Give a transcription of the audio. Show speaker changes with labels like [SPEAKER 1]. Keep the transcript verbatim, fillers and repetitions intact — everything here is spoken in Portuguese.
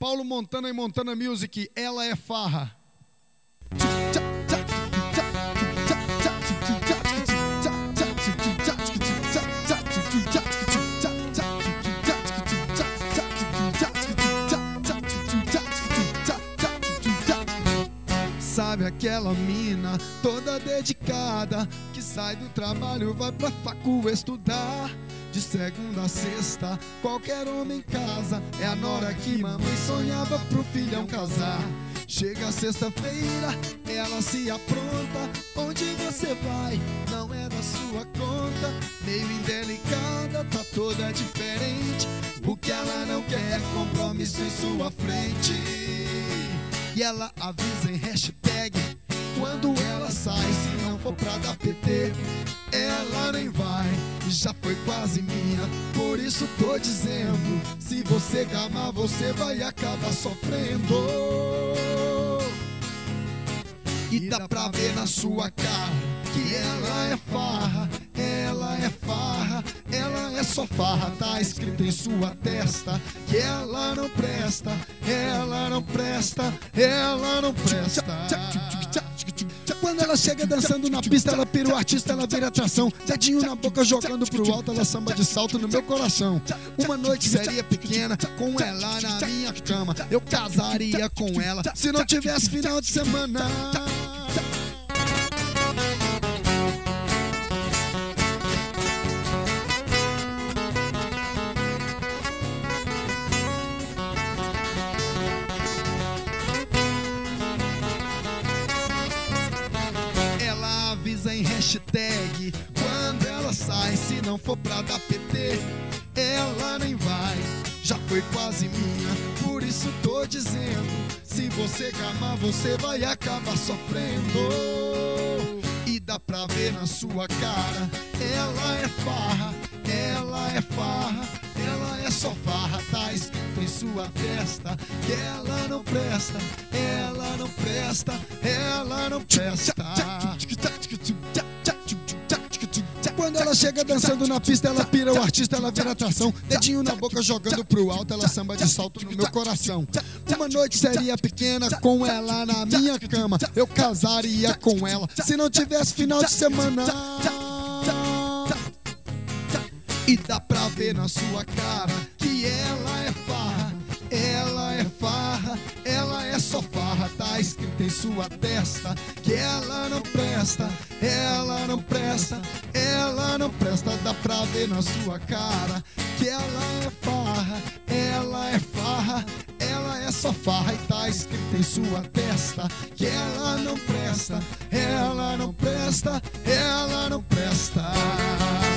[SPEAKER 1] Paulo Montana e Montana Music, Ela é Farra. Sabe aquela mina toda dedicada que sai do trabalho, vai pra facu estudar? De segunda a sexta, qualquer homem em casa é a nora que mamãe sonhava pro filhão casar. Chega sexta-feira, ela se apronta. Onde você vai? Não é da sua conta. Meio indelicada, tá toda diferente. O que ela não quer é compromisso em sua frente. E ela avisa em hashtag quando ela sai. Se não for pra dar P T, ela nem vai. Já foi quase minha, por isso tô dizendo: se você gamar, você vai acabar sofrendo. E dá pra ver na sua cara que ela é farra, ela é farra, ela é só farra. Tá escrito em sua testa que ela não presta, ela não presta, ela não presta. Quando ela chega dançando na pista, ela pira o artista, ela vira atração. Dedinho na boca jogando pro alto, ela samba de salto no meu coração. Uma noite seria pequena, com ela na minha cama. Eu casaria com ela se não tivesse final de semana. Em hashtag quando ela sai, se não for pra dar P T, ela nem vai. Já foi quase minha, por isso tô dizendo: se você gamar, você vai acabar sofrendo. E dá pra ver na sua cara, ela é farra, ela é farra, ela é só farra. Tá escrito em sua testa que ela não presta, ela não presta, ela não presta. Quando ela chega dançando na pista, ela pira o artista, ela vira atração. Dedinho na boca jogando pro alto, ela samba de salto no meu coração. Uma noite seria pequena, com ela na minha cama. Eu casaria com ela se não tivesse final de semana. E dá pra ver na sua cara que ela é farra, ela é farra, ela é só farra. Tá escrito em sua testa que ela não presta, ela não presta, ela não presta. Dá pra ver na sua cara que ela é farra, ela é farra, ela é só farra. E tá escrito em sua testa que ela não presta, ela não presta, ela não presta.